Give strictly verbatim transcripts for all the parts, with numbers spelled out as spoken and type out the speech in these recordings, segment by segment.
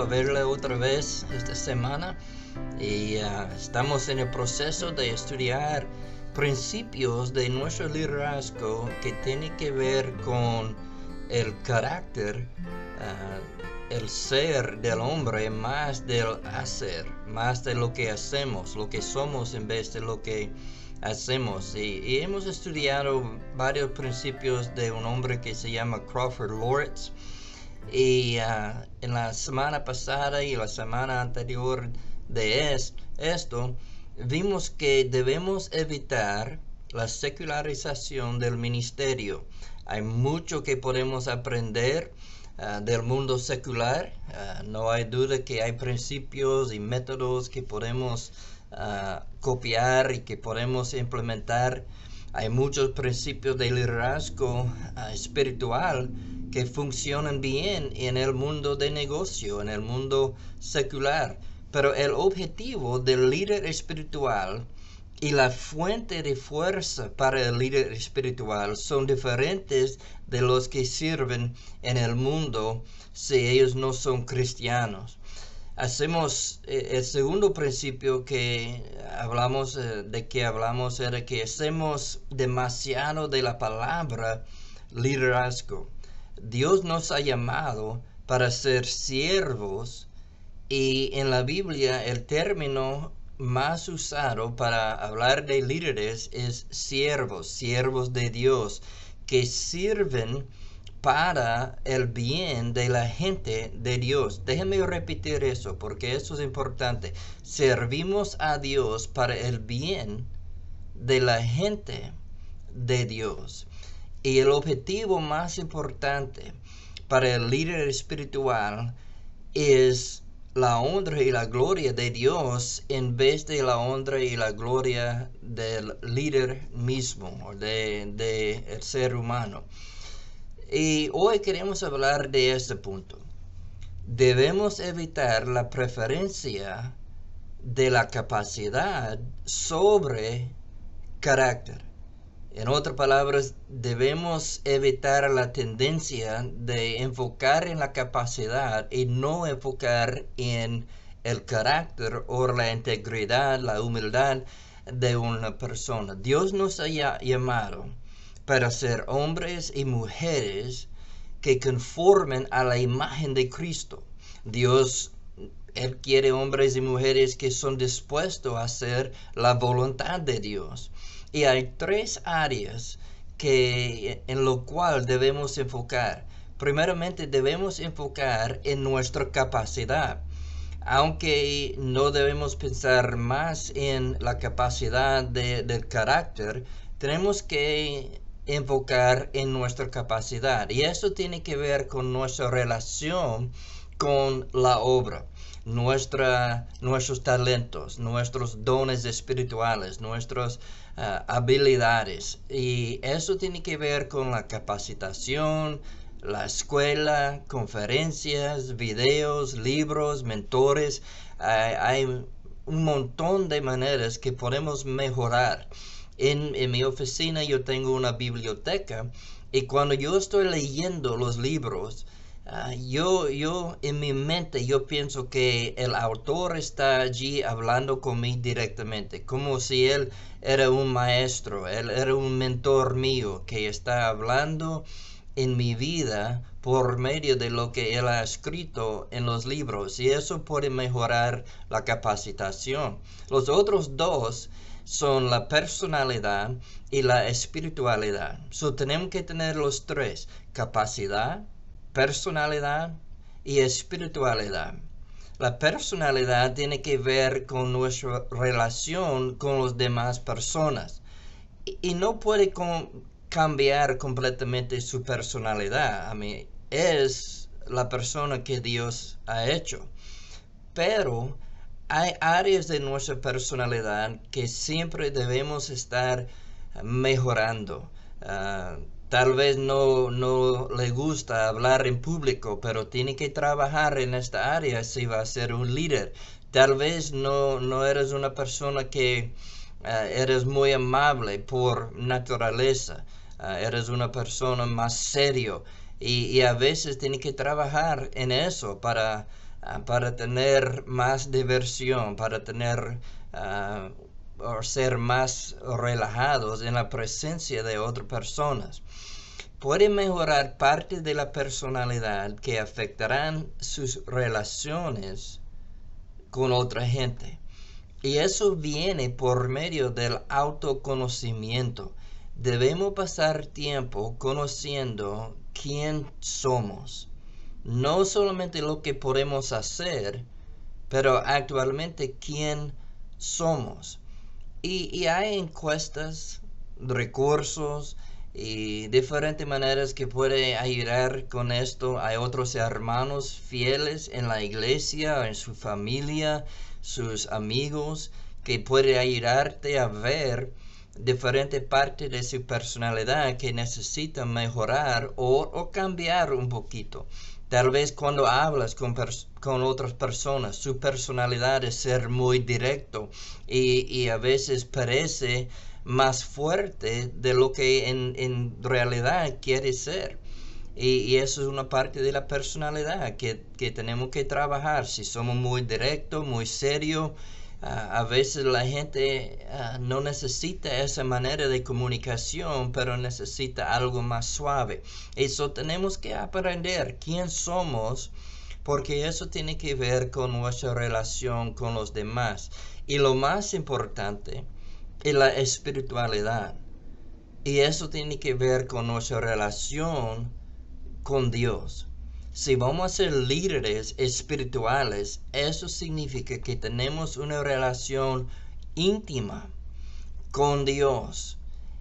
a verle otra vez esta semana y uh, estamos en el proceso de estudiar principios de nuestro liderazgo que tiene que ver con el carácter, uh, el ser del hombre más del hacer, más de lo que hacemos, lo que somos en vez de lo que hacemos. Y, y hemos estudiado varios principios de un hombre que se llama Crawford Loritz. Y uh, en la semana pasada y la semana anterior de es, esto, vimos que debemos evitar la secularización del ministerio. Hay mucho que podemos aprender uh, del mundo secular. Uh, no hay duda que hay principios y métodos que podemos uh, copiar y que podemos implementar. Hay muchos principios de liderazgo uh, espiritual que funcionan bien en el mundo de negocio, en el mundo secular. Pero el objetivo del líder espiritual y la fuente de fuerza para el líder espiritual son diferentes de los que sirven en el mundo si ellos no son cristianos. Hacemos eh, el segundo principio que hablamos eh, de que hablamos era que hacemos demasiado de la palabra liderazgo. Dios nos ha llamado para ser siervos y en la Biblia el término más usado para hablar de líderes es siervos, siervos de Dios, que sirven para el bien de la gente de Dios. Déjenme repetir eso porque eso es importante. Servimos a Dios para el bien de la gente de Dios. Y el objetivo más importante para el líder espiritual es la honra y la gloria de Dios en vez de la honra y la gloria del líder mismo o de, de el ser humano. Y hoy queremos hablar de este punto. Debemos evitar la preferencia de la capacidad sobre carácter. En otras palabras, debemos evitar la tendencia de enfocar en la capacidad y no enfocar en el carácter o la integridad, la humildad de una persona. Dios nos ha llamado para ser hombres y mujeres que conformen a la imagen de Cristo. Dios, Él quiere hombres y mujeres que son dispuestos a hacer la voluntad de Dios. Y hay tres áreas que, en lo cual debemos enfocar. Primeramente, debemos enfocar en nuestra capacidad. Aunque no debemos pensar más en la capacidad de, del carácter, tenemos que enfocar en nuestra capacidad. Y eso tiene que ver con nuestra relación con la obra. Nuestra, nuestros talentos, nuestros dones espirituales, nuestras uh, habilidades. Y eso tiene que ver con la capacitación, la escuela, conferencias, videos, libros, mentores. Uh, hay un montón de maneras que podemos mejorar. En, en mi oficina yo tengo una biblioteca y cuando yo estoy leyendo los libros, Uh, yo, yo, en mi mente, yo pienso que el autor está allí hablando conmigo directamente, como si él era un maestro, él era un mentor mío que está hablando en mi vida por medio de lo que él ha escrito en los libros, y eso puede mejorar la capacitación. Los otros dos son la personalidad y la espiritualidad. So, tenemos que tener los tres: capacidad, personalidad y espiritualidad. La personalidad tiene que ver con nuestra relación con las demás personas y, y no puede con, cambiar completamente su personalidad. I mean, es la persona que Dios ha hecho, pero hay áreas de nuestra personalidad que siempre debemos estar mejorando. Uh, Tal vez no, no le gusta hablar en público, pero tiene que trabajar en esta área si va a ser un líder. Tal vez no, no eres una persona que uh, eres muy amable por naturaleza. Uh, eres una persona más serio. Y, y a veces tiene que trabajar en eso para uh, para tener más diversión, para tener uh, o ser más relajados en la presencia de otras personas. Puede mejorar parte de la personalidad que afectarán sus relaciones con otra gente. Y eso viene por medio del autoconocimiento. Debemos pasar tiempo conociendo quién somos. No solamente lo que podemos hacer, pero actualmente quién somos. Y, y hay encuestas, recursos y diferentes maneras que puede ayudar con esto. Hay otros hermanos fieles en la iglesia, en su familia, sus amigos, que puede ayudarte a ver diferentes partes de su personalidad que necesitan mejorar o, o cambiar un poquito. Tal vez cuando hablas con, con otras personas, su personalidad es ser muy directo y, y a veces parece más fuerte de lo que en, en realidad quiere ser. Y, y eso es una parte de la personalidad que, que tenemos que trabajar. Si somos muy directos, muy serios, uh, a veces la gente uh, no necesita esa manera de comunicación, pero necesita algo más suave. Eso tenemos que aprender quién somos, porque eso tiene que ver con nuestra relación con los demás. Y lo más importante es la espiritualidad. Y eso tiene que ver con nuestra relación con Dios. Si vamos a ser líderes espirituales, eso significa que tenemos una relación íntima con Dios.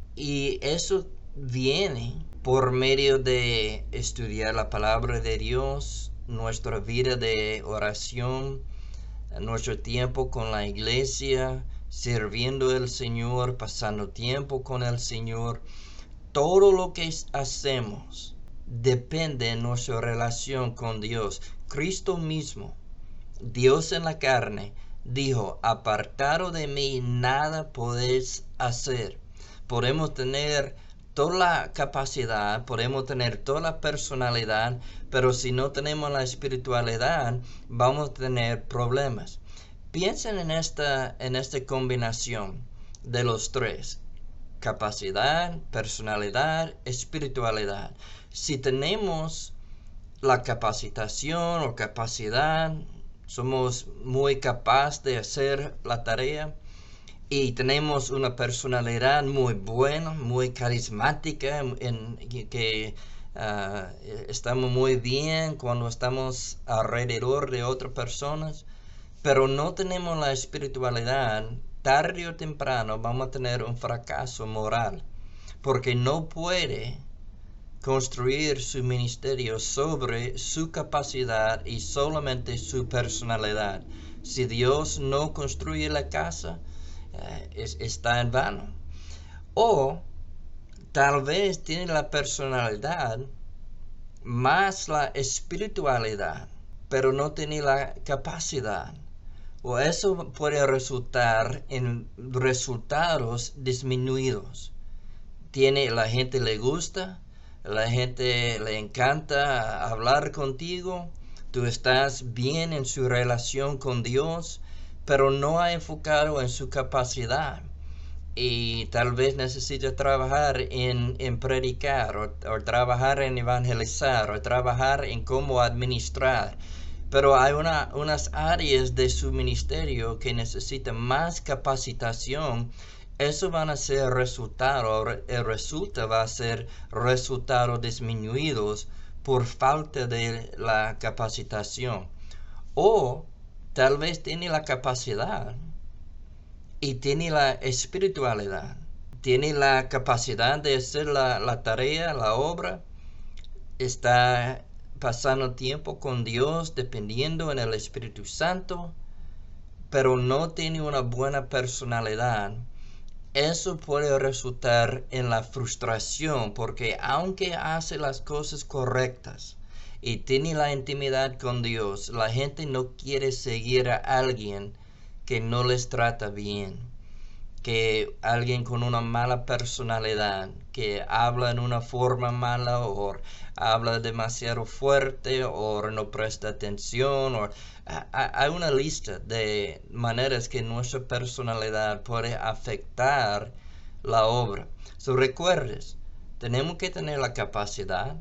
Y eso viene por medio de estudiar la palabra de Dios, nuestra vida de oración, nuestro tiempo con la iglesia, sirviendo al Señor, pasando tiempo con el Señor. Todo lo que hacemos depende de nuestra relación con Dios. Cristo mismo, Dios en la carne, dijo: apartado de mí nada podéis hacer. Podemos tener toda la capacidad, podemos tener toda la personalidad, pero si no tenemos la espiritualidad, vamos a tener problemas. Piensen en esta, en esta combinación de los tres: capacidad, personalidad, espiritualidad. Si tenemos la capacitación o capacidad, somos muy capaces de hacer la tarea, y tenemos una personalidad muy buena, muy carismática, en, en que uh, estamos muy bien cuando estamos alrededor de otras personas, pero no tenemos la espiritualidad, tarde o temprano vamos a tener un fracaso moral, porque no puede construir su ministerio sobre su capacidad y solamente su personalidad. Si Dios no construye la casa, eh, es, está en vano. O tal vez tiene la personalidad más la espiritualidad, pero no tiene la capacidad. O eso puede resultar en resultados disminuidos. Tiene, la gente le gusta, la gente le encanta hablar contigo, tú estás bien en su relación con Dios, pero no ha enfocado en su capacidad. Y tal vez necesita trabajar en, en predicar, o, o trabajar en evangelizar, o trabajar en cómo administrar. Pero hay una, unas áreas de su ministerio que necesitan más capacitación. Eso van a ser resultados, el resultado va a ser resultados disminuidos por falta de la capacitación. O tal vez tiene la capacidad y tiene la espiritualidad. Tiene la capacidad de hacer la, la tarea, la obra. Está pasando tiempo con Dios, dependiendo en el Espíritu Santo, pero no tiene una buena personalidad. Eso puede resultar en la frustración, porque aunque hace las cosas correctas y tiene la intimidad con Dios, la gente no quiere seguir a alguien que no les trata bien. que alguien con una mala personalidad, que habla en una forma mala o habla demasiado fuerte o no presta atención, o hay una lista de maneras que nuestra personalidad puede afectar la obra. So, recuerdes, tenemos que tener la capacidad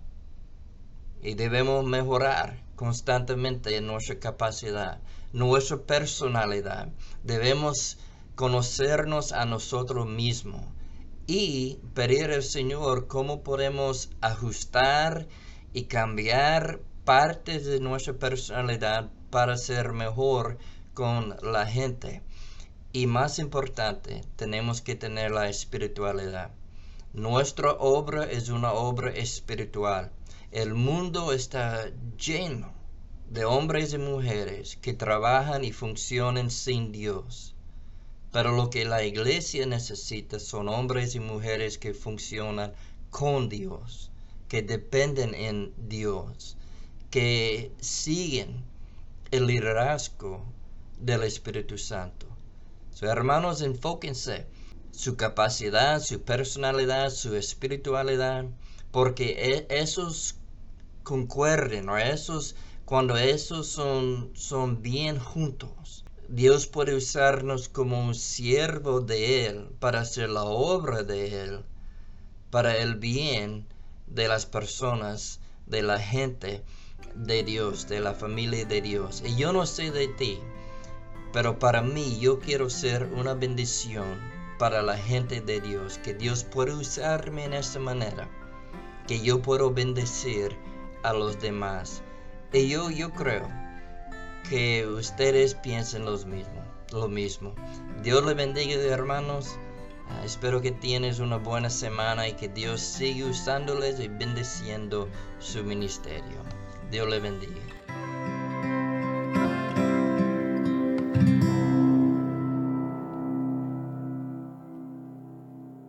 y debemos mejorar constantemente en nuestra capacidad, nuestra personalidad. Debemos conocernos a nosotros mismos y pedir al Señor cómo podemos ajustar y cambiar partes de nuestra personalidad para ser mejor con la gente. Y más importante, tenemos que tener la espiritualidad. Nuestra obra es una obra espiritual. El mundo está lleno de hombres y mujeres que trabajan y funcionan sin Dios. Pero lo que la iglesia necesita son hombres y mujeres que funcionan con Dios, que dependen en Dios, que siguen el liderazgo del Espíritu Santo. So, hermanos, enfóquense su capacidad, su personalidad, su espiritualidad, porque esos concuerden, o esos, cuando esos son, son bien juntos, Dios puede usarnos como un siervo de Él para hacer la obra de Él, para el bien de las personas, de la gente de Dios, de la familia de Dios. Y yo no sé de ti, pero para mí yo quiero ser una bendición para la gente de Dios, que Dios puede usarme en esta manera, que yo puedo bendecir a los demás. Y yo, yo creo que ustedes piensen lo mismo, lo mismo. Dios les bendiga, hermanos. Uh, espero que tienes una buena semana y que Dios siga usándoles y bendiciendo su ministerio. Dios les bendiga.